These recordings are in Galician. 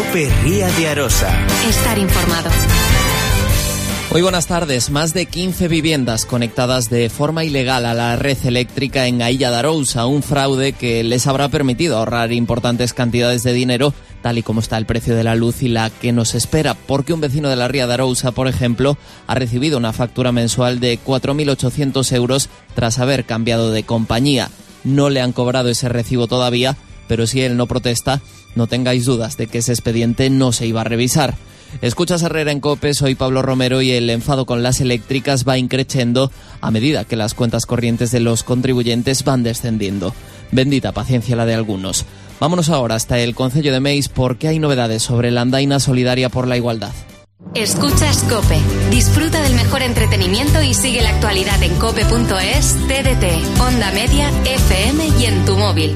COPE Ría de Arosa. Estar informado. Muy buenas tardes. Más de 15 viviendas conectadas de forma ilegal a la red eléctrica en a Illa de Arousa, un fraude que les habrá permitido ahorrar importantes cantidades de dinero, tal y como está el precio de la luz y la que nos espera, porque un vecino de la Ría de Arousa, por ejemplo, ha recibido una factura mensual de 4.800 euros tras haber cambiado de compañía. No le han cobrado ese recibo todavía, pero si él no protesta, no tengáis dudas de que ese expediente no se iba a revisar. Escuchas Herrera en COPE, soy Pablo Romero y el enfado con las eléctricas va increciendo a medida que las cuentas corrientes de los contribuyentes van descendiendo. Bendita paciencia la de algunos. Vámonos ahora hasta el Concello de Meis porque hay novedades sobre la andaina solidaria por la igualdad. Escuchas COPE. Disfruta del mejor entretenimiento y sigue la actualidad en cope.es, TDT, Onda Media, FM y en tu móvil.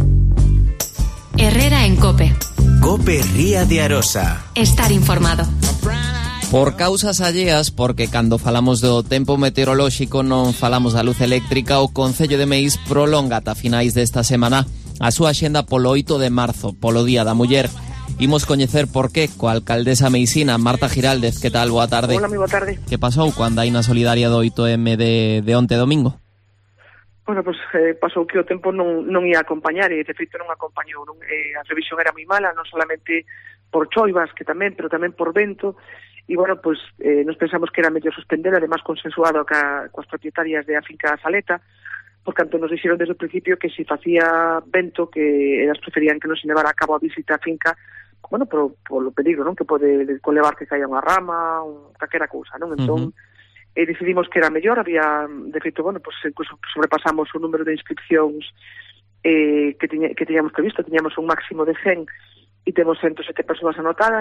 Herrera en COPE. COPE Ría de Arosa. Estar informado. Por causas alleas, porque cando falamos do tempo meteorolóxico non falamos da luz eléctrica, o Concello de Meis prolonga ata finais desta semana a súa axenda polo 8 de marzo, polo Día da Muller. Imos coñecer por qué coa alcaldesa meisina Marta Giraldez. Que tal? Boa tarde. Hola, moi boa tarde. Que pasou coa andaina solidaria do 8M de onte domingo? Bueno, pues pasou que o tempo non ia acompañar e de feito non acompañou. A previsión era moi mala, non solamente por choivas, que tamén, pero tamén por vento. E, bueno, pues nos pensamos que era mellor suspender, además consensuado coas propietarias de a finca Saleta, por tanto nos dixeron desde o principio que se facía vento, que elas preferían que non se levara a cabo a visita á finca, bueno, polo peligro, non? Que pode conlevar que caia unha rama, calquera cousa, non? Entón, decidimos que era mellor, había, de feito, bueno, pues incluso sobrepasamos o número de inscripcións que tiñamos previsto, tiñamos un máximo de 100 e temos 107 persoas anotadas,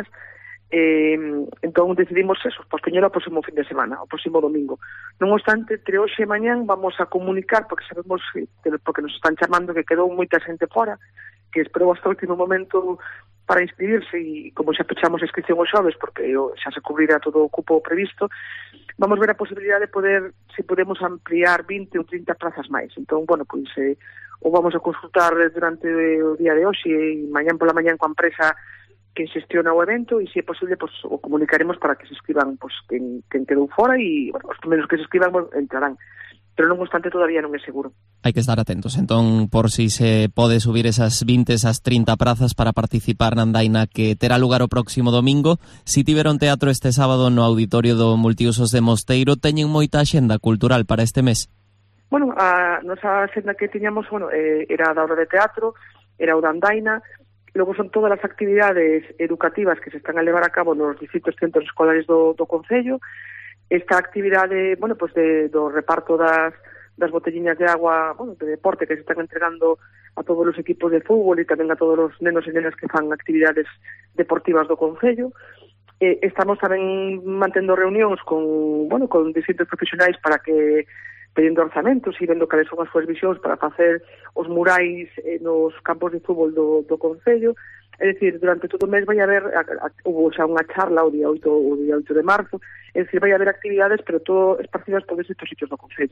entón decidimos eso, pues poñelo o próximo fin de semana, o próximo domingo. Non obstante, entre hoxe e mañán vamos a comunicar, porque sabemos, porque nos están chamando que quedou moita xente fora, que esperou hasta o último momento para inscribirse e como xa pechamos a inscripción os xoves porque xa se cubrirá todo o cupo previsto, vamos ver a posibilidade de poder, se podemos ampliar 20 ou 30 plazas máis. Entón, bueno, pois o vamos a consultar durante o día de hoxe e mañán pola mañán coa empresa que xestiona o evento e se é posible, pues, o comunicaremos para que se inscriban, pues, quen quedou fora e, bueno, os primeiros que se inscriban entrarán. Pero non obstante todavía non é seguro. Hai que estar atentos, entón, por si se pode subir esas 20, esas 30 prazas para participar na andaina que terá lugar o próximo domingo. Si tiveron teatro este sábado no auditorio do Multiusos de Mosteiro, teñen moita axenda cultural para este mes? Bueno, a nosa axenda que tiñamos, bueno, era da obra de teatro, era o da andaina, logo son todas as actividades educativas que se están a levar a cabo nos distintos centros escolares do Concello. Esta actividade, bueno, pues do reparto das botelliñas de agua, bueno, de deporte que se están entregando a todos os equipos de fútbol e tamén a todos os nenos e nenas que fan actividades deportivas do Concello. Estamos tamén mantendo reunións con distintos profesionais para que pedindo orzamentos e vendo cales son as súas visións para facer os murais nos campos de fútbol do Concello. É dicir, durante todo o mes vai haber, houve xa unha charla o día 8 de marzo, é dicir, vai haber actividades, pero todo esparcidas por estes sitios do Concello.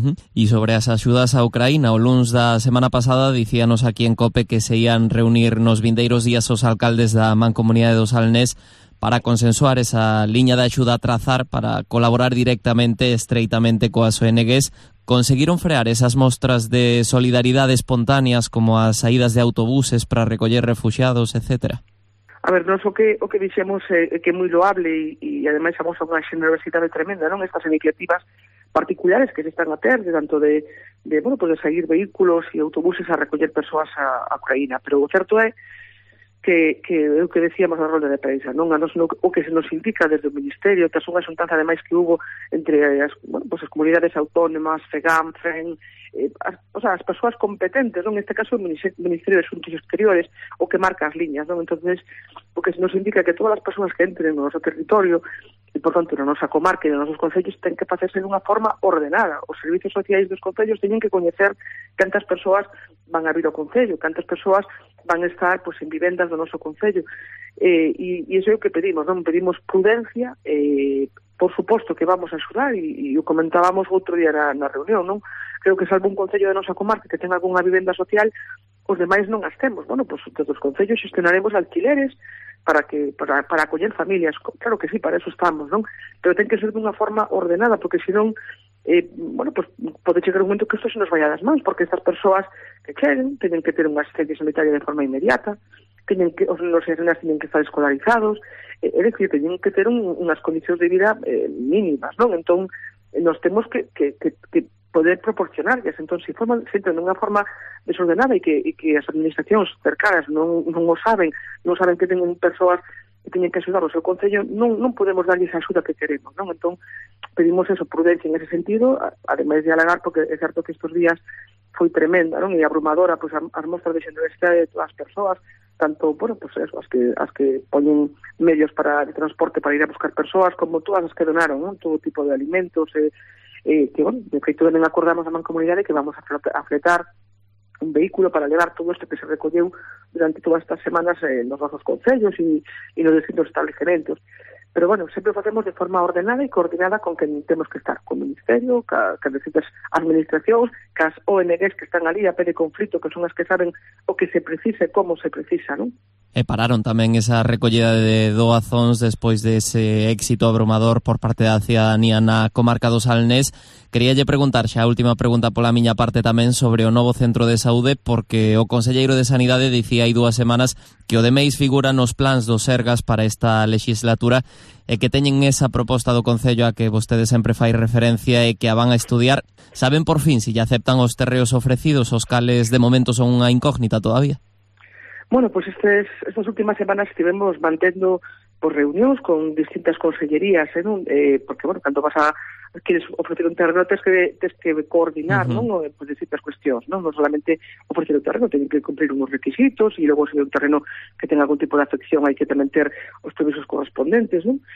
E sobre as axudas a Ucraína, o luns da semana pasada dicíanos aquí en COPE que se ian reunir nos vindeiros días os alcaldes da Mancomunidade do Salnés para consensuar esa liña de axuda a trazar para colaborar directamente, estreitamente coas ONGs. Conseguiron frear esas mostras de solidaridade espontáneas como as saídas de autobuses para recoller refuxiados, etcétera? A ver, nós o que dixemos é que é moi loable e ademais somos unha generosidade tremenda, non? Estas iniciativas particulares que se están a ter, tanto de seguir vehículos e autobuses a recoller persoas a Ucraína, pero o certo é que é o que decíamos na rolda de prensa, non? A nos, o que se nos indica desde o Ministerio, tras unha xuntanza ademais que hubo entre as comunidades autónomas, FEGAM, FEN, as persoas competentes, non? En este caso o Ministerio de Asuntos Exteriores, o que marca as liñas, non? Entonces, o que se nos indica que todas as persoas que entren no noso territorio e, por tanto, na nosa comarca e nos nosos concellos ten que facerse dunha forma ordenada. Os servicios sociais dos concellos teñen que coñecer cantas persoas van a vir ao concello, cantas persoas van a estar en vivendas do noso concello. E iso é o que pedimos, non? Pedimos prudencia, por suposto que vamos a axudar, e o comentábamos outro día na reunión, non? Creo que salvo un concello da nosa comarca que ten algunha vivenda social, os demais non as temos. Bueno, desde os concellos xestionaremos alquileres para acoller familias. Claro que sí, para eso estamos, non? Pero ten que ser dunha forma ordenada, porque senón pues pode chegar un momento que isto se nos vai a das mans, porque estas persoas que cheguen teñen que ter unha asistencia sanitaria de forma inmediata, os nenos e nenas teñen que estar escolarizados, é dicir, teñen que ter unhas condicións de vida mínimas, non? Entón, nos temos que poder proporcionarles. Entón, se forman sempre nunha forma desordenada e que as administracións cercanas non o saben, non saben que teñen persoas que teñen que axudar o seu concello, non podemos darlles a axuda que queremos, non? Entón, pedimos prudencia en ese sentido, ademais de alegar, porque é certo que estes días foi tremenda, non? E abrumadora, pois, as mostras de xenerosidade de todas as persoas, tanto, as que poñen medios de transporte para ir a buscar persoas, como todas as que donaron, non? Todo tipo de alimentos, que, de feito, tamén acordamos a Mancomunidade que vamos a fletar un vehículo para levar todo isto que se recolleu durante todas estas semanas nos nosos concellos e nos distintos establecementos. Pero, sempre o facemos de forma ordenada e coordinada con quen temos que estar, con o Ministerio, cas distintas administracións, cas ONGs que están ali a pé de conflito, que son as que saben o que se precisa e como se precisa, non? E pararon tamén esa recollida de doazóns despois dese éxito abrumador por parte da cidadanía na comarca do Salnés. Queríalle preguntar, xa a última pregunta pola miña parte tamén, sobre o novo centro de saúde, porque o conselleiro de Sanidade dicía hai 2 semanas que o de Meis figura nos plans do Sergas para esta legislatura e que teñen esa proposta do Concello a que vostede sempre fai referencia e que a van a estudiar. Saben por fin se lle aceptan os terreos ofrecidos, os cales de momento son unha incógnita todavía? Pues estas últimas semanas estivemos mantendo reunións con distintas consellerías, non? Porque, cando quieres ofrecer un terreno, tens que coordinar, non? Pues distintas cuestións, non? Non solamente ofrecer un terreno, teñen que cumplir unos requisitos, e logo se un terreno que tenga algún tipo de afección hai que tamén ter os permisos correspondentes, non?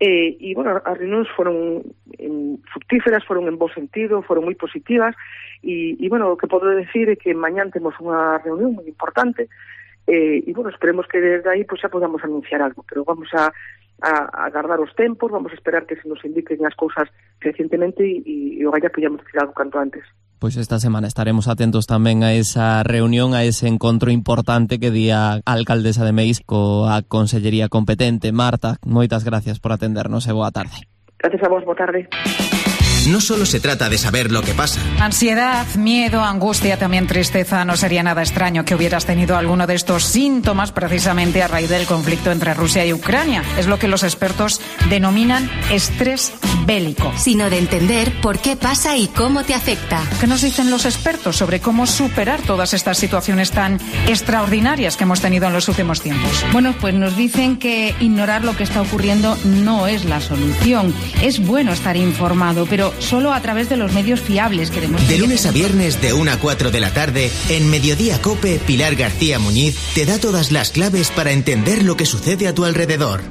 As reunións foron fructíferas, foron en bo sentido, foron moi positivas, e o que podo decir é que mañán temos unha reunión moi importante, esperemos que desde aí xa podamos anunciar algo, pero vamos a agardar os tempos, vamos a esperar que se nos indiquen as cousas recientemente e o galla podamos decir algo canto antes. Pois esta semana estaremos atentos tamén a esa reunión, a ese encontro importante que di a alcaldesa de Meis coa consellería competente. Marta, moitas gracias por atendernos e boa tarde. Gracias a vos, boa tarde. No solo se trata de saber lo que pasa. Ansiedad, miedo, angustia, también tristeza. No sería nada extraño que hubieras tenido alguno de estos síntomas precisamente a raíz del conflicto entre Rusia y Ucrania. Es lo que los expertos denominan estrés bélico. Sino de entender por qué pasa y cómo te afecta. ¿Qué nos dicen los expertos sobre cómo superar todas estas situaciones tan extraordinarias que hemos tenido en los últimos tiempos? Bueno, pues nos dicen que ignorar lo que está ocurriendo no es la solución. Es bueno estar informado, pero solo a través de los medios fiables. De lunes a viernes de 1 a 4 de la tarde, en Mediodía COPE, Pilar García Muñiz te da todas las claves para entender lo que sucede a tu alrededor.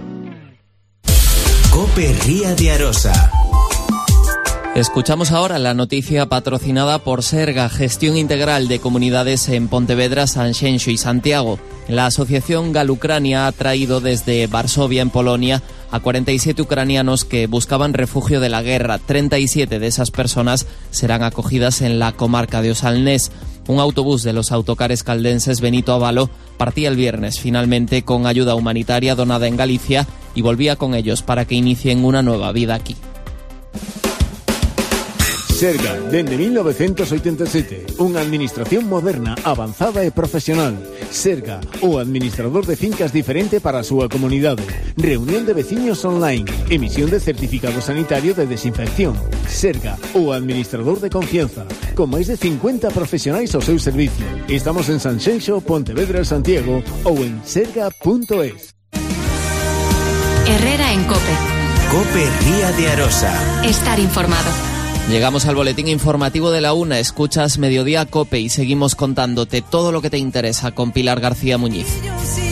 COPE Ría de Arosa. Escuchamos ahora la noticia patrocinada por Serga, Gestión Integral de Comunidades en Pontevedra, Sanxenxo y Santiago. La asociación Galucrania ha traído desde Varsovia, en Polonia, a 47 ucranianos que buscaban refugio de la guerra. 37 de esas personas serán acogidas en la comarca de Osalnés. Un autobús de los autocares caldenses Benito Avalo partía el viernes finalmente con ayuda humanitaria donada en Galicia y volvía con ellos para que inicien una nueva vida aquí. Serga, dende 1987, unha administración moderna, avanzada e profesional. Serga, o administrador de fincas diferente para a súa comunidade. Reunión de veciños online, emisión de certificado sanitario de desinfección. Serga, o administrador de confianza, con máis de 50 profesionais ao seu servicio. Estamos en Sanxenxo, Pontevedra, Santiago ou en serga.es. Herrera en COPE. COPE Ría de Arosa. Estar informado. Llegamos al boletín informativo de la 1, escuchas Mediodía COPE y seguimos contándote todo lo que te interesa con Pilar García Muñiz.